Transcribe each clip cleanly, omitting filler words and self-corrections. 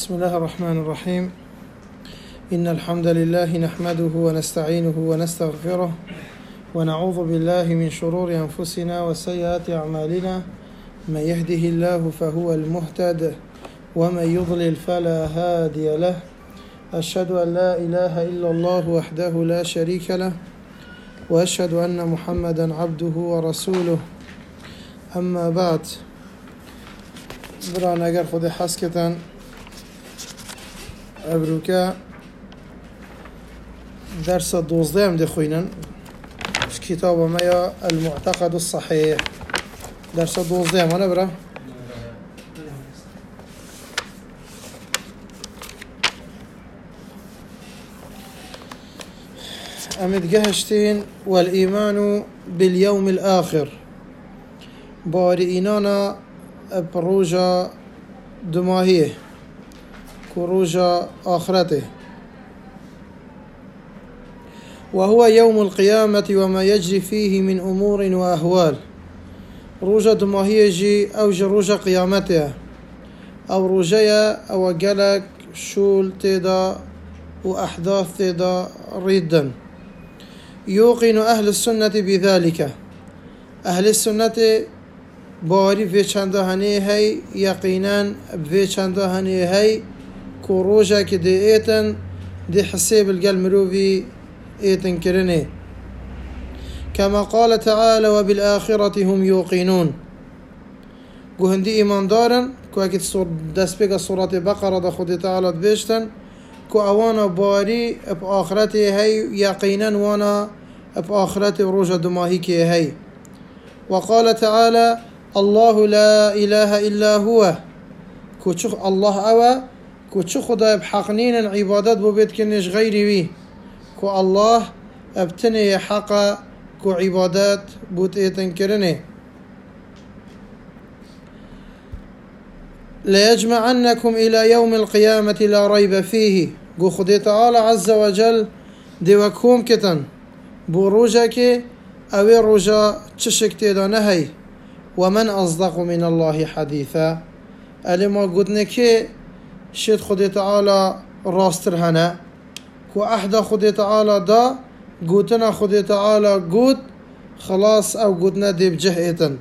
بسم الله الرحمن الرحيم. إن الحمد لله نحمده ونستعينه ونستغفره ونعوذ بالله من شرور أنفسنا وسيئات أعمالنا. من يهده الله فهو المهتد ومن يضلل فلا هادي له. أشهد أن لا إله إلا الله وحده لا شريك له وأشهد أن محمدا عبده ورسوله. أما بعد، بران اگر خود حس کتن ابروکا درس 12 هم دخوینن كتاب ما المعتقد الصحيح. درس 12 هم برا امد جهشتين والإيمان باليوم الآخر. بار إينانا بروجا دماهيه كروجا آخرته، وهو يوم القيامة وما يجري فيه من أمور وأهوال. روجا دماهيه جي أو روجا قيامته أو روجيا أو جلك شول تيدا وأحداث تيدا ريدا. يوقن أهل السنة بذلك. أهل السنة باري في چنده هنی هی یقینا في چنده هنی هی كروجا كده ايتن دي حساب القلب مروفي ايتن كرني، كما قال تعالى وبالآخرة هم يوقنون. هندي ايمان دارن كو اكيد دست بيقى سورة بقرة دا خود تعالى بيشتن كو اوانا باري بآخرته هي يقينا وانا بآخرته روجا دماهي كي هي. وقال تعالى الله لا إله إلا هو. كو الله أوا كو خدا بحقنين عبادات بوبيت كنش غيري بي كو الله ابتني حقا كو عبادات بوت ايتن كرني. ليجمعنكم إلى يوم القيامة لا ريب فيه. كو خدا تعالى عز وجل دي وكوم كتن بروجك او روجا تشك تيدانه هي. ومن أصدق من الله حديثا. ألما قدنا كي شد خدي تعالى راستر هنا كو أحدا خدي تعالى دا قوتنا خدي تعالى قوت خلاص أو قدنا دي بجهئتا.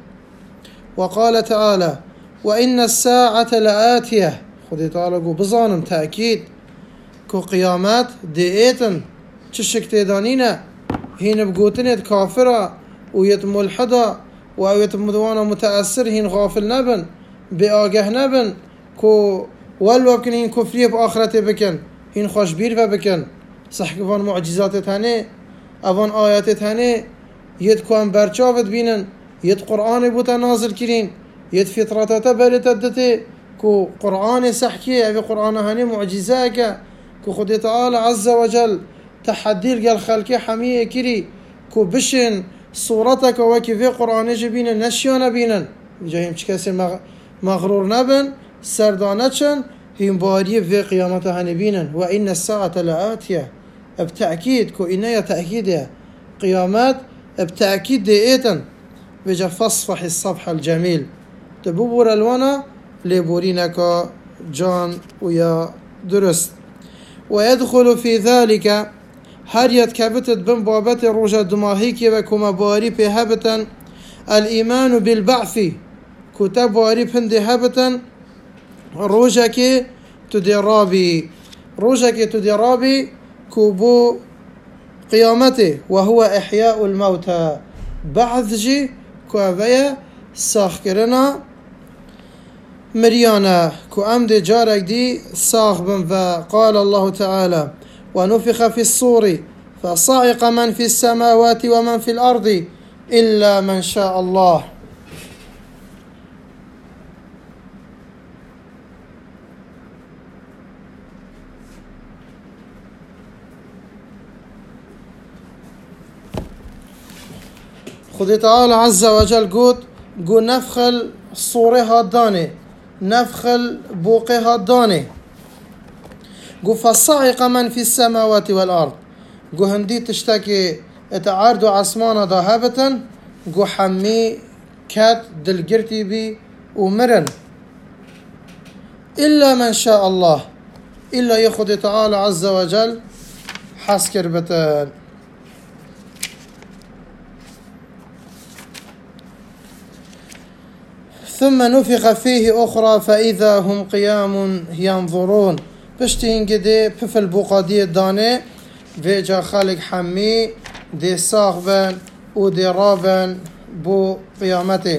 وقال تعالى وإن الساعة لآتية. خدي تعالى قو بظانم تأكيد كو قيامات دي ايتن تشك تيدانينا هين بقوتنا كافرة ويت ملحدة وأويت مدوانا متأثر هين غافل نبن بآجه نبن كو ولو بكن هين كفرية بآخرته بكن هين خوشبير بكن صح كفان معجزات تاني أفان آيات تاني يد كوان برچاوت بينن يد قرآن بوتا نازل كرين يد فطرتتا بلتدتي كو قرآن سحكي أبي قرآن هاني معجزاك كو خد تعالى عز وجل تحدير قال خلقي حمية كري كو بشن صورتك وكي في قرآن جبين نشيان بينن جاهم كسي مغرور نبن سردانتشن هم باريه في قيامتها نبينن. وإن الساعة لآتية بتأكيد كو إنها تأكيد قيامات بتأكيد ديئتن بجا فاصفح الصفح الجميل تبور الوانا لبورينك جان ويا درست. ويدخل في ذلك هر يتكبتت بن بابت روجا دماهيك وكما باري بهبتا الإيمان بالبعث كتاب باري بهندي هبتا روجا كي تدرابي روجا كي تدرابي كوبو قيامته وهو إحياء الموتى بعث جي كوافيا ساخكرنا مريانا كو أمد جارك دي ساخ بن. فقال الله تعالى ونفخ في الصور فصعق من في السماوات ومن في الأرض إلا من شاء الله. خذ تعالى عز وجل قو نفخل صورها الداني نفخل بوقها الداني قو فصعق من في السماوات والأرض. قو هندي تشتكي اتعارض عصمانا ذهبة قو حمي كات دلقرتي بي ومرن إلا من شاء الله إلا يخد تعالى عز وجل حسكر بتن. ثم نفخ فيه أخرى فإذا هم قيام ينظرون. پشتین گده پفل بوقادی دانه و جا خالق حمی دی ساغبن و دی رابن بو قیامته.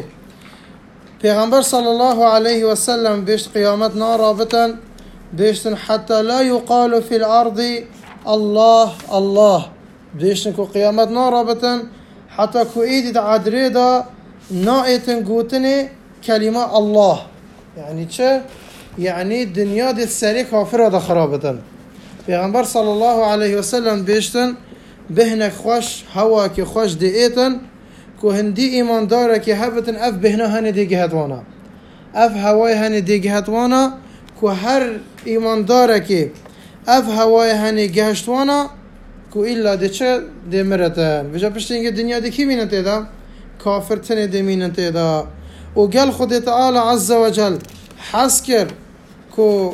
پیغمبر صلی الله علیه و سلم بیشت قیامت نارابطن بیشتن حتی لا يقال في الارض الله الله. بیشتن که قیامت نارابطن حتی که ایدید عدره دا نایتن گوتن کلمه الله. یعنی چه؟ یعنی دنیا دی سری کافر دا خرابتن. پیغمبر صلی الله علیه و سلم بیشتن بهنک خوش هوا که خوش دی ایتن که هندی ایمان داره که هبتن اف بهنه هنه دیگه هتوانا اف هوای هنه دیگه هتوانا که هر ایمان داره که اف هوای هنه گهشتوانا که ایلا دی چه دی مرتن. وجا پشت اینگه دنیا دی کی مینن تیدا؟ کافر تنه دی مینن تیدا. و گل خود تعالی عز و جل حس کر که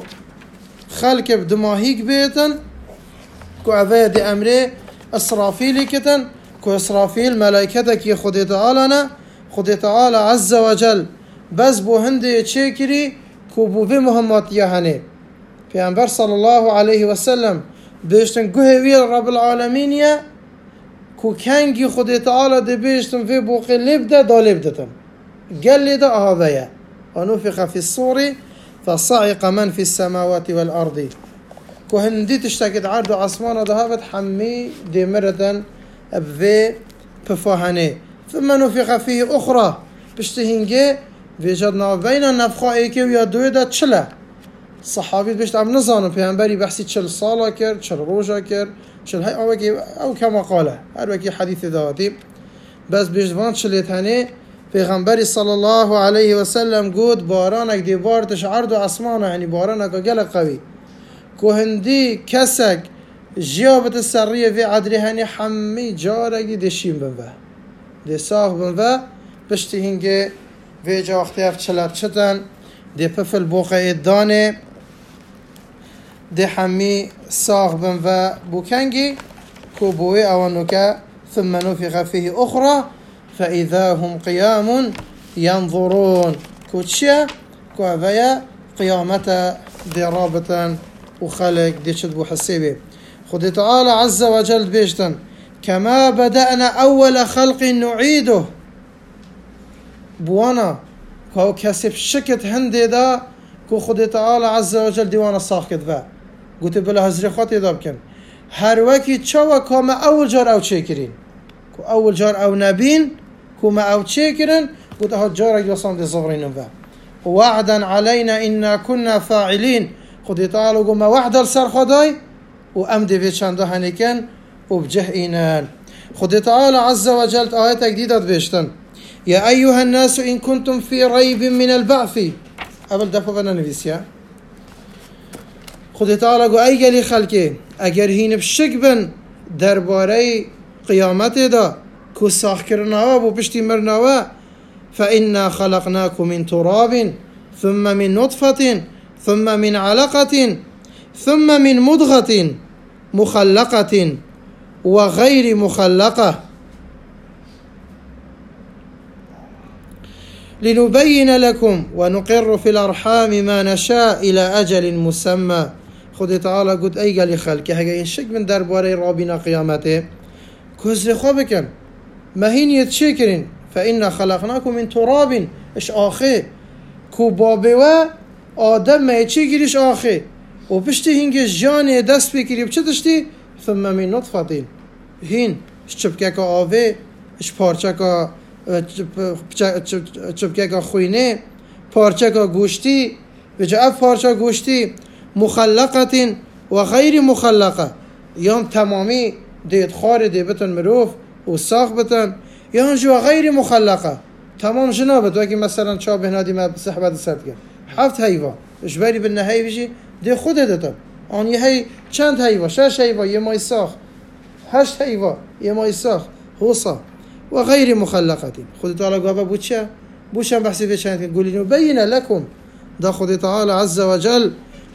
خلق بدماهیک بیتن که اوه دی امره اسرافیلی کتن که اسرافیل ملائکته که خود تعالی نه خود تعالی عز و جل بس بو هنده چه کری که بو به مهمات یهنه. پیامبر صلی الله علیه و سلم بیشتن گوه ویل رب العالمین یا که کنگی خود تعالی ده بیشتن وی بو قلب ده دالب دتن قل ده آهوه ونفخ في الصور فصعق من في السماوات والأرض که هندی تشتاكد عرض و عصمان ده حمي دي مردن بفي بفاهنه. ثم نفخ فيه أخرى بشتهنجي وجدنا بين النفخاء ايكي ويا دويدا چلا صحابي بشت عم نظانو پیغمبری بحثي چل سالا كر چل روجا كر چل هاي او كما قاله هر وكي حديث داتي بس بجدوان چلت هنه پیغمبری صلی الله علیه و سلم گود بارانک دی بارتش عرض و عصمانه یعنی بارانک گل قوی که هندی کسک جیابت سریه وی عدری هنی حمی جارگی دشیم بنوه دی ساغ بنوه پشتی هنگه وی جا وقتی اف چلت چتن دی پفل بوقع دانه دی حمی ساغ بنوه بوکنگی که بوی اوانو که ثم نفخ فيه أخرى فإذا هم قيام ينظرون كوتشيا كوافيا قيامة دي رابطا وخلق دي شدبو حسيبي خد تعالى عز وجل بيشتن كما بدأنا أول خلق نعيده بوانا كو كسب شكت هندي دا كو خد تعالى عز وجل ديوانا ساخت ذا قلت بلا هزري خاطي دابكن هر وكي تشوا كما أول جار أو تشيكرين كو أول جار أو نبين كما أو تشيكرن قلت هاد جارك يصان دي صبرين ذا وعدا علينا إنا كنا فاعلين خد تعالى قوما وعد السر خداي وأمدي في چنده هنكن وبجه إينان خد تعالى عز وجل آيات جديدة بيشتن يا أيها الناس إن كنتم في ريب من البعث قبل دفع بنا نفسيا خد تعالى قو أي قلي خلقه أجر هين بشك بن درباري قيامته دا كو ساخ كرناوا بو بشتي مرناوا فإنا خلقناكم من تراب ثم من نطفة ثم من علقة ثم من مضغة مخلقة وغير مخلقة لنبين لكم ونقر في الأرحام ما نشاء إلى أجل مسمى خد تعالى قد أي قال خلقه هكا ينشك من درباري رابنا قيامته كوزر خوابكن ما هين يتشكرين فإنا خلقناكم من تراب إش آخي كو بابوا آدم ما يتشكريش آخي وبشتي هنگه جاني دست بكري بچه دشتي ثم من نطفة هين چپکه آوه اش پارچه چپکه خوینه پارچه گوشتی و جا اف پارچه گوشتی مخلقة و غیر مخلقة یان تمامی دید خار دیبتن مروف و ساخ بتن یان جو غیر مخلقة تمام جنابت وکی مثلا چا بهنادی ما صحبت سرد کرد 7 حیوان اجباری بالنهایی بشی دی خود دتم آن یه هی چند حیوان 6 حیوان یه مای ساخ 8 حیوان یه مای ساخ حوصا و غیر مخلقة خود تعالی گفت بوچه بحثی به چند قولینو بین لکم دا خود تعالی عز و جل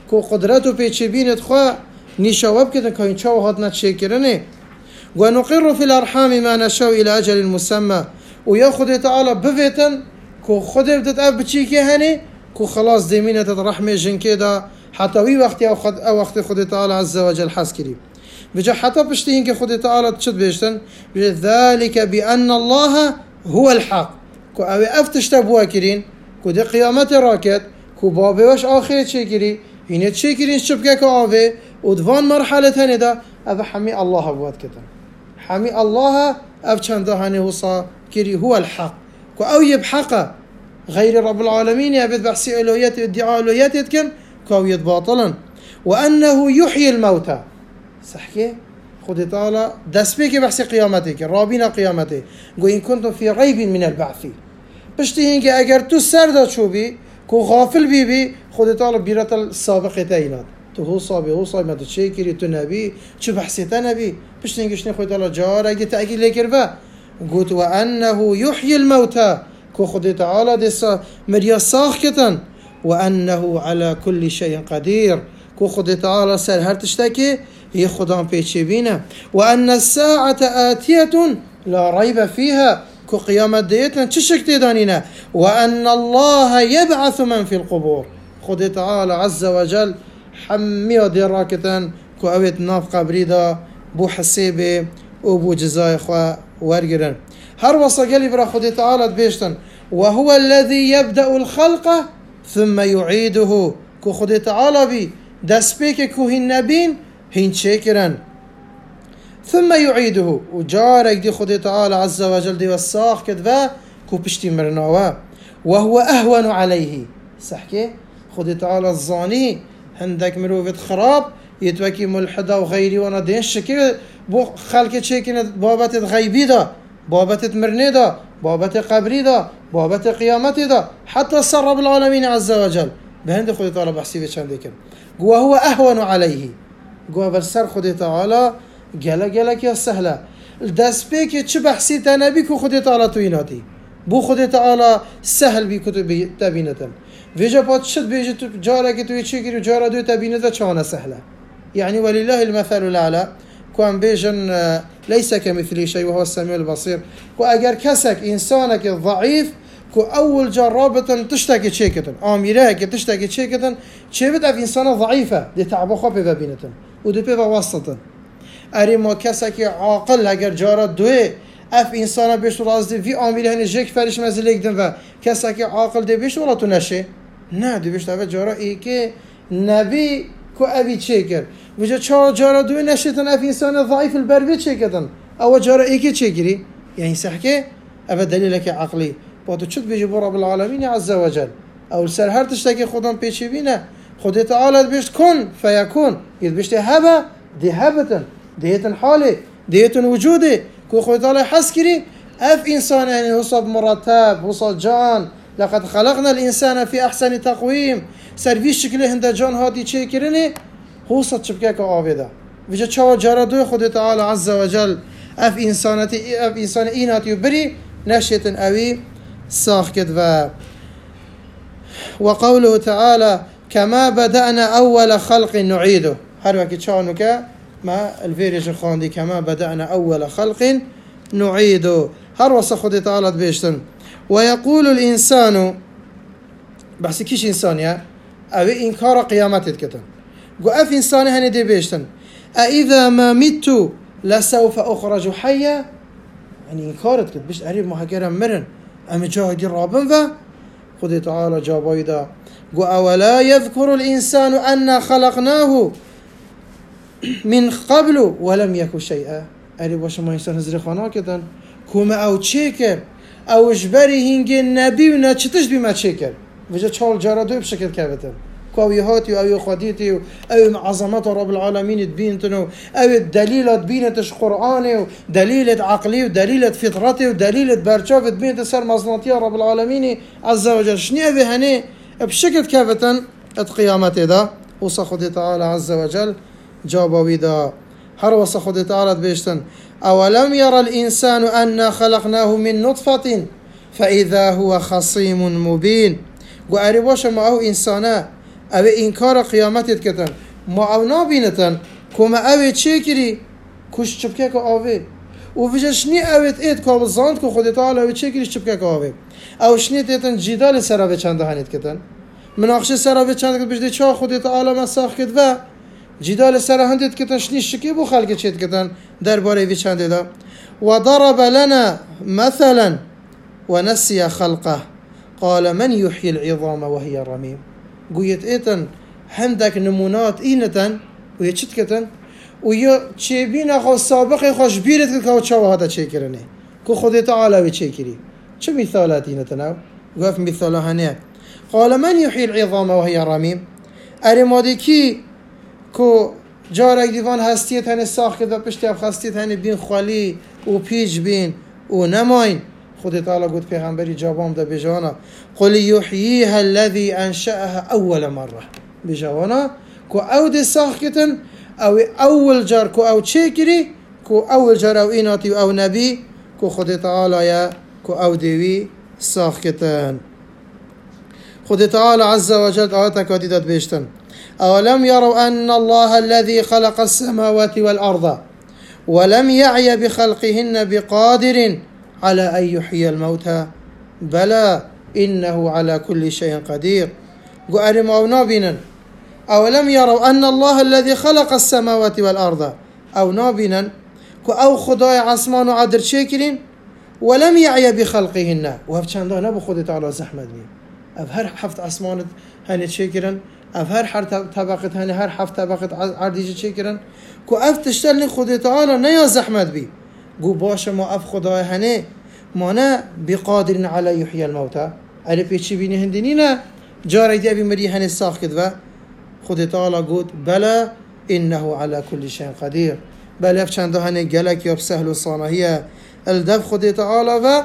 كو قدرته بيتشبين تخوا نشواب كده كاين شو هاتنا تشكرني. ونقر في الأرحام ما نشاء إلى أجل مسمى وياخذ تعالى بفتن كو خد بدت أب بتشيكي هني كو خلاص ديمينة الرحمة جن كده حتى وي وقت أو وقت خد تعالى عز وجل حسكري بجا حتى بشتين كخد تعالى تشد بيشتن ذلك بأن الله هو الحق كو أوي أفتش تبوا كرين كو دي قيامة راكت كو بابي واش آخر تشكري هنا تشكرين شبكة كاوي ودفان مرحلة هندا أبا حمي الله بواد كده حمي الله أب چنده هني وصا كري هو الحق كو أو يبحقه غير رب العالمين يبد بحسي ألوهيات ادعاء ألوهيات يتكن كو يتباطلا وأنه يحيي الموتى صحكي خد تعالى دسبيك بحسي قيامتك رابين قيامته قو إن كنتم في ريب من البعث بشتهين كي أجر تو سردا شوبي كو غافل بيبي خد تعالى بيرة السابقة تاينات تو هو صابي ما تشيكري تو نبي شو بحسيتا نبي بشتهين كشني خد تعالى جارة جي تأكيد لكرفا قلت وأنه يحيي الموتى كو خد تعالى دسا مريا صاخ كتن وأنه على كل شيء قدير كو خد تعالى سر هر تشتكي هي خدام بيتشبينا وأن الساعة آتية لا ريب فيها كو قيامة ديتنا تشك تدانينا وأن الله يبعث من في القبور خد تعالى عز وجل حمي دراكتن كو أويت ناف قبريدا بو حسيبه وبو جزاي خوا ورقرن هر وصا برا خد تعالى بيشتن وهو الذي يبدأ الخلق ثم يعيده كو خد تعالى بي دسبيك كو هنبين هين شاكرا ثم يعيده وجارك دي خد تعالى عز وجل دي وصاخ كدفا كو بشتي مرناوا وهو أهون عليه صحكي خد تعالى الظاني عندك مروفة خراب يتوكي ملحدة وغيري وانا دين شكل بو خلق شاكنا بابت غيبي دا بابت مرني دا بابت قبري دا بابت قيامتي دا حتى سر رب العالمين عز وجل بهند خد تعالى بحسي في چند ديكم وهو أهون عليه قوة بالسر خد تعالى جلا كيا سهلة الدست بيك چه بحثي تنبي كو خد تعالى تويناتي بو خد تعالى سهل بي كتب تبينتن فيجا بات شد بيجي جارة كتو يشكري جارة دو تبينتا چانا سهلة يعني ولله المثل الأعلى كوان بيجن ليس كمثله شيء وهو السميع البصير كو اگر كسك انسانك ضعيف كو اول جرابة تشتكي تشيكتن اميره كي تشتكي تشيكتن چه بد اف انسان ضعيفة دي تعبو خو ببينتن ودو بي واسطتن اري ما كسك عاقل اگر جارة دوه اف انسان بيش رازدي في اميره هني جيك فرش مزلك دن و كسك عاقل دي بيش ولا تو نشه نه دي بيش تا جارة اي كي نبي كو ابي تشيكر وجا چهار جارة دوه نشتن اف انسان ضعيف البربي تشيكتن او جارة اي كي تشيكري يعني صحكي ابا دليلك عقلي باتو چت بيجي رب العالمين عز وجل او سر هر تشتكي خودم بيچي بينه خود تعالى بيشت كن فيكون يدبشت هبه دي هبتن ديتن حالي ديتن وجودي كو خود تعالى حسكري اف انسان يعني وصل مرتب وصل جان لقد خلقنا الانسان في احسن تقويم سرويس شكله هند جان هادي تشيكرني هو صد شبكه اويدا وجا چا جارا خود تعالى عز وجل اف انسان ايناتي بري نشيتن اوي ساخت وقوله تعالى كما بدأنا أول خلق نعيده هر وقت شانك ما الفيريج الخاندي كما بدأنا أول خلق نعيده هر وصخد تعالى بيشتن ويقول الإنسان بحث كيش إنسان يا أو إنكار قيامته كتن قف إنسان هني دي بيشتن أإذا ما مت لسوف أخرج حيا يعني إنكارت كت بيش قريب محاكرا مرن أما جاهد الرابن ذا خذ تعالى جابايدا أولا يذكر الإنسان أن خلقناه من قبل ولم يكن شيئا أري باش ما إنسان هزري خانا كدن كوما أو تشيكر أو إجباري هنجي النبي ونا تشتش بما تشيكر وجا تشال جارة دوي بشكل كابتن كويهاتي أو خديتي أو عظمات رب العالمين تبينتنو أو الدليل تبينتش قرآني ودليل عقلي ودليل فطرتي ودليل برشاف تبينت سر مصنطية رب العالمين عز وجل شنية بهني بشكل كابتن القيامة دا وصخد تعالى عز وجل جابوي دا هر وصخد تعالى بيشتن أولم يرى الإنسان أنا خلقناه من نطفة فإذا هو خصيم مبين وأريبوش معه إنسانا او انکار قیامتت کتن ما او نابینتن کما او چه کری کش چپکه که آوه و وجشنی اوت اید که بزاند که خودت تعالی او چه کری چپکه که آوه او شنی تیتن جدال سرا به چند هنید کتن مناقشه سرا به چند کت بجده چه خودت تعالی ما ساخ کت و جدال سرا هندید کتن شنی شکی بو خلق چید کتن درباره وی چند دا و ضرب لنا مثلا ونسي خلقه قال من يحيي العظام وهي رميم قويت ايتن هندك نمونات اينتن ويشت كتن ويا تشيبين خو سابق خوش بيرت كاو تشوا هذا تشيكرني كو خدي تعالى وتشيكري شو مثالات اينتن وقف مثالها هنا قال من يحيي العظام وهي رميم ارماديكي كو جارك ديوان هستيت هن ساخ كده پشتي اف خستيت هن بين خالي و پیج بين و نماين خود تعالی گفت پیغمبری جواب ده بجانا قل یحییها الذی انشأها اول مره بجانا کو او ده ساختن او اول جار کو او چیکری کو اول جار او ایناتی او نبی کو خود تعالی یا کو او دیوی ساختن خود تعالی عز وجل آیات کادیدات بیشتن اولم يروا ان الله الذي خلق السماوات والارض ولم يعي بخلقهن بقادر على أن يحيي الموتى بلى إنه على كل شيء قدير قارم أو نابنا أولم يروا أن الله الذي خلق السماوات والأرض أو نابنا أو خداي عصمان عدر شاكرين ولم يعي بخلقهن وهبشان ده نبو خدي تعالى زحمة بي أبهر حفت عصمان هني شاكرا أبهر حر طبقة هني هر حفت طبقة عرديجي شاكرا أفتشتلني خدي تعالى نيا زحمة بي گو باشه ما اف خدای هنه ما نه بقادرین علی یحیی الموتى علی پیچی بینی هندینی نه جاری دی ابی مری هنه ساخت و خود تعالی گفت بلا انه على كل شيء قدیر بله اف چند هنه گلک یا سهل و صانعیه الدف خود تعالی و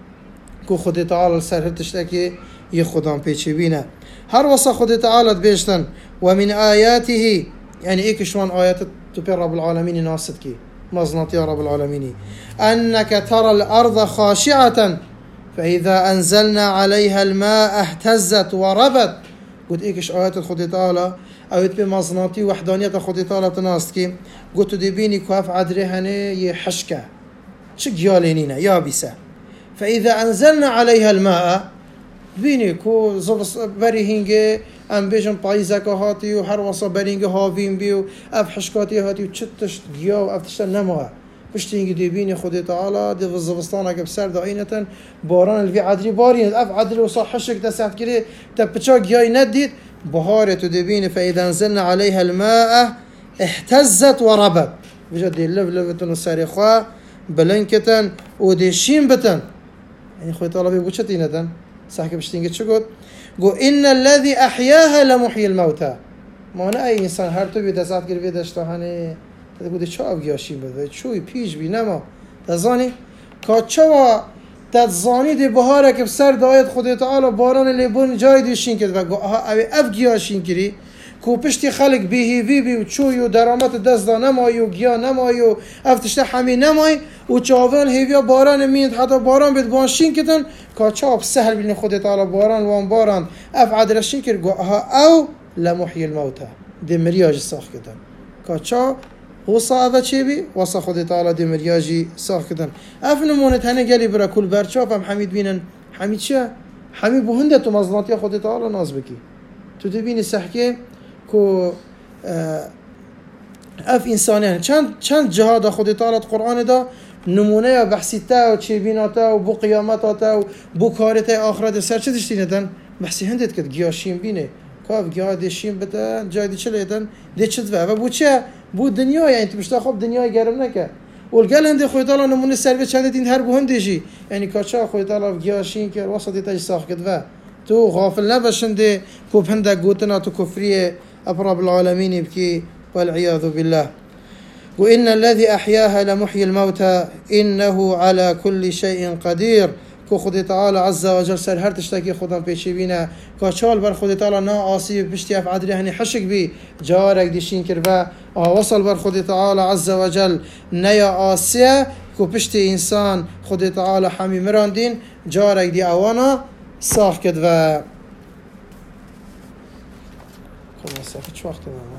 کو خود تعالی سرهتش که ی خدام پیچی بینه هر وصا خود تعالی بیشتن و من آیاته یعنی ایکشوان آیات تو پر رب العالمین ناصد کی مزنط يا رب العالمين أنك ترى الأرض خاشعة فإذا أنزلنا عليها الماء اهتزت وربت قلت إيكش آيات الخدي تعالى أويت بمزنطي وحدانية الخدي تعالى تناستكي قلت ديبيني كواف عدرهني يحشكة شك يالينينا يابسة فإذا أنزلنا عليها الماء بيني كو زبص بريهنجي ام بیشم پاییزک هاتی و هر واسه برینگ هاویم بیو اف حشکاتی هاتی و چتش گیا و افتش نماه پشتی اینگی دیبینی خود تعالی دی وزبستان اگه بسر داینتن باران الوی عدری بارین اف عدری و صح حشک دست گیری تبچا گیای ندید بهاره تو دیبینی فاذا انزلنا عليها الماء اهتزت وربت بجد لف لفتن و سریخوا بلنکتن و دیشین بتن یعنی خود تعالی بو چتینتن صاحب پشتی اینگی چه گفت گو ان الذي احياها لمحيي الموتى ما نه ای انسان هر تو بده زاد گیر ویدش تا هنه تا گوده چا اوگیاشی بده چوی پیش بی نما تزانی کا چوا تزانی دی بهاره که سر دایت خود تعالی باران لیبون جای دیشین کرد و گو اف گیاشین کری کو پشتی خلق بیهی بی چوی و درامت دست دا نمایی و گیا نمایی و افتشته همی نمایی و چاون هیویا باران میند حتی باران بید بانشین کتن که چاب سهل بین خود تعالی باران وان باران اف عدرشین کرد گو او لمحیی الموتى دی مریاج ساخ کتن که چا وصا اوه چی بی وصا خود تعالی دی مریاجی ساخ کتن اف نمونت هنه گلی برا کل برچاپ هم حمید بینن حمید چه؟ حمید بهنده تو مزناتی خود تعالی ناز بکی تو دی بینی سحکه کو اف انسانیان چند جهاد خود تعالی قرآن دا نمونه بحثی تا و چی بیناتا و بو قیامتا و بو کارتا آخرت سر چه دشتینتن بحثی هندت کد گیاشیم بینه کاف گیاه دیشیم بتن جای دی چه لیتن دی چه دفع و بو چه بو دنیا یعنی تو بشتا خوب دنیا گرم نکه والگل هنده خود تعالی نمونه سر چند دین هر بو هندشی یعنی کاچا خود تعالی گیاشین که واسطی تاج ساخت و تو غافل نباشنده کوب هنده گوتنا تو کفریه رب العالمين يبكي والعياذ بالله وإن الذي أحياها لمحيي الموتى إنه على كل شيء قدير كو خود تعالى عز وجل سر هر تشتكي خودم پیشی بینه که چال بر خود تعالی نا آسیب پشتی اف عدری هنی حشک بی جارک دیشین کر و وصل بر خود تعالی عز وجل نیا آسیه که پشتی انسان خود تعالی حمی مراندین جارک دی اوانا ساخ کد و مسافة شو وقت معنا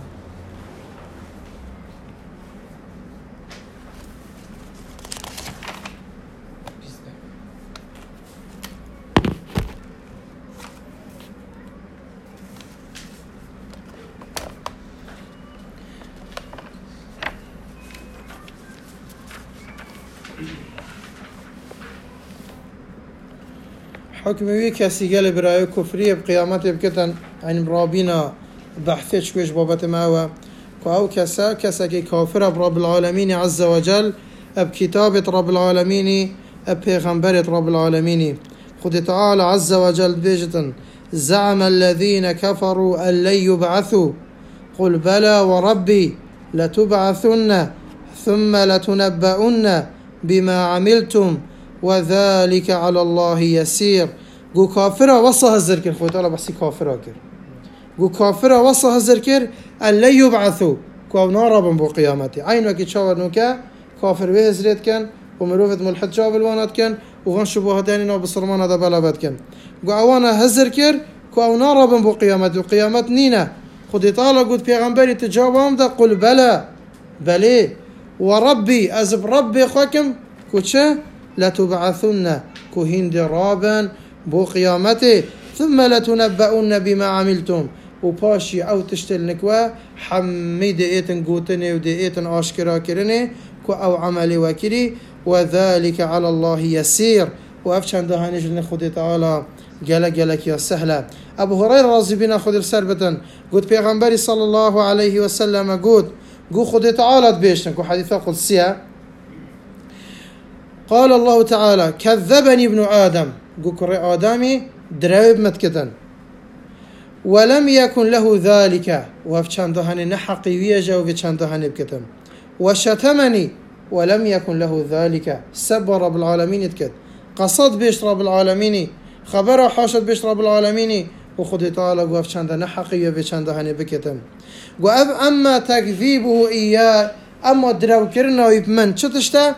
حكم وی کسی گل برای کفری بقیامت بکتن این رابینا بحث شویش بابت معه که او کسا که کافر برب العالمین عز وجل بكتابة رب العالمين بيغمبرة رب العالمين خد تعالى عز وجل بيجتن زعم الذين كفروا أن لن يبعثوا قل بلى وربي لتبعثن ثم لتنبؤن بما عملتم وذلك على الله يسير قو كافرة وصى هزركر خد تعالى بحسي كافرة كر قو كافرة وصى هزركر أن لن يبعثوا كو نارا بنبو قيامتي عين وكي تشاور نوكا كافر به هزريت كان ومروفت ملحد جاب الوانات كان وغن شبهتاني نو بصرمان هذا بلابات كان قو اوانا هزر كر كو او نارا بنبو قيامتي وقيامت نينا خد تعالى قد بيغمبري تجاوبهم دا قل بلى بلي وربي ازب ربي خوكم كو تشه لتبعثن كو هند رابا بو قيامتي ثم لتنبؤن بما عملتم وباشي او تشتل نكوا حميد ايتن قوتني ودي ايتن اشكرا كرني كو او عملي وكري وذلك على الله يسير وافشان دهانيش لن خد تعالى جلك يا سهلة ابو هريرة رضي بنا خد سربة قلت بيغمبري صلى الله عليه وسلم قلت قو خد تعالى تبيشن كو حديثة قدسية قال الله تعالى كذبني ابن آدم قو كري آدمي دراوب متكتن ولم يكن له ذلك وافشان دهاني نحقي ويجا وفشان دهاني بكتن وشتمني ولم يكن له ذلك سب رب العالمين يتكت قصد بيش رب العالمين خبر حاشد بيش رب العالمين وخد تعالى وقف شند نحقي وشند هني بكتم وأب أما تكذيبه إياه أما درو كرنا ويبمن شتشتا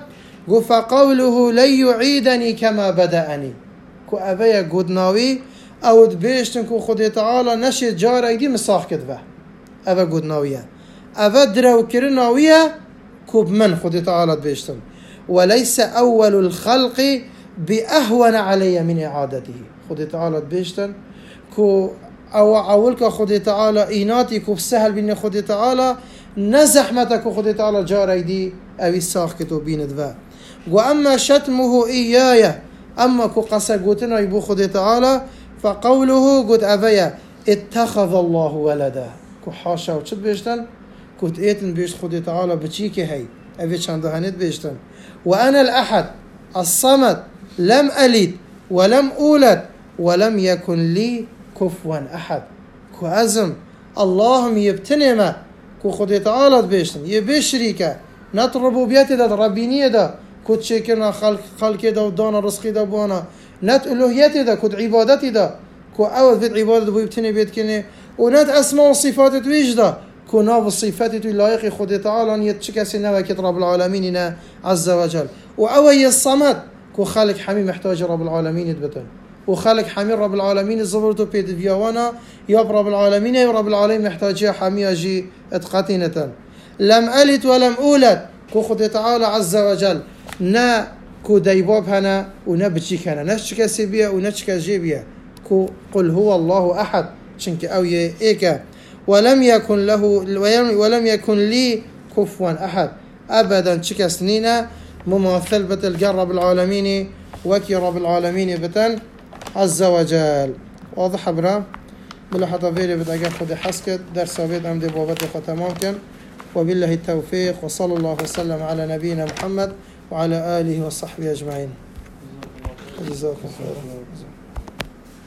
فقوله لن يعيدني كما بدأني كو أبيا قدناوي أو دبيشتن كو خد تعالى نشي جاري دي مساخ كدفه أبا قدناوية أبا درو كرنا ويا كوب من خد تعالى بيشتم وليس أول الخلق بأهون علي من إعادته خد تعالى بيشتم كو أو أولك خد تعالى إيناتي كوب سهل بني خد تعالى نزحمتك خد تعالى جاري دي أبي الساخ كتو بين دفا وأما شتمه إيايا أما كو قصة قوتنا يبو خد تعالى فقوله قد أبيا اتخذ الله ولدا كو حاشا وشد بيشتم كنت ايتن بيش خدي تعالى بتشيكي هي ابي شاندهانيت بيشتن وانا الاحد الصمد لم الد ولم اولد ولم يكن لي كفوا احد كو ازم اللهم يبتنما كو خدي تعالى بيشتن يبشريكا نت ربوبيتي دا ربينيه دا كنت شيكنا خلق دا ودانا رزقي دا بوانا نت الوهيتي دا كنت عبادتي دا كو اول بيت عبادة بو يبتني بيت كني ونت اسماء وصفات تويجدا كنا بالصفات لايق خد تعالى ان يتشكسي نوكت رب العالمين عز وجل واوي الصمد كو خالق حمي محتاج رب العالمين يتبتن وخالق حمي رب العالمين زبرتو بيد فيوانا يا رب العالمين يا رب العالمين محتاج حمي اجي اتقتينه لم الد ولم اولد كو خد تعالى عز وجل نا كو ديباب هنا ونبتشيك هنا نشكسي بيا ونشكسي بيا كو قل هو الله احد شنك اوي ايكا ولم يكن لي كفوا أحد أبدا شكسنينا مماثل بتل رب العالمين وكي رب العالمين بتل عز وجل واضح برا بلا حتى فيري بتأجل خد حسكت درس بيت أمدي بابتي ختمام كان وبالله التوفيق وصلى الله وسلم على نبينا محمد وعلى آله وصحبه أجمعين جزاكم خير